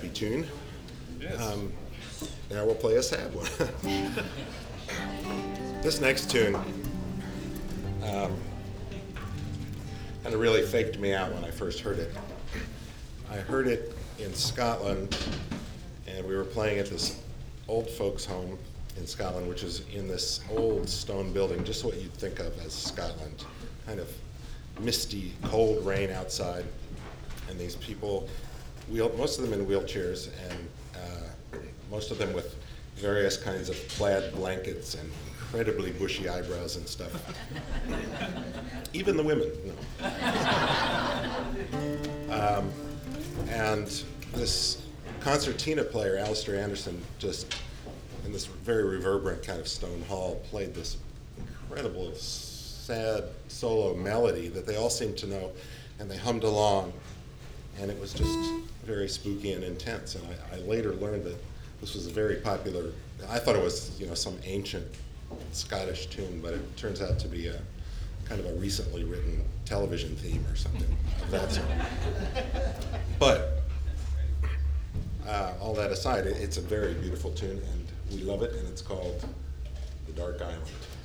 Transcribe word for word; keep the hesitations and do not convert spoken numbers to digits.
happy tune. Yes. Um, now we'll play a sad one. This next tune um, kind of really faked me out when I first heard it. I heard it in Scotland, and we were playing at this old folks' home in Scotland, which is in this old stone building, just what you'd think of as Scotland. Kind of misty, cold rain outside, and these people, wheel, most of them in wheelchairs, and uh, most of them with various kinds of plaid blankets and incredibly bushy eyebrows and stuff. Even the women, no. um, and this concertina player, Alistair Anderson, just in this very reverberant kind of stone hall, played this incredible, sad solo melody that they all seemed to know, and they hummed along, and it was just very spooky and intense. And I, I later learned that this was a very popular, I thought it was, you know, some ancient Scottish tune, but it turns out to be a kind of a recently written television theme or something of that sort. But uh, all that aside, it, it's a very beautiful tune, and we love it, and it's called The Dark Island.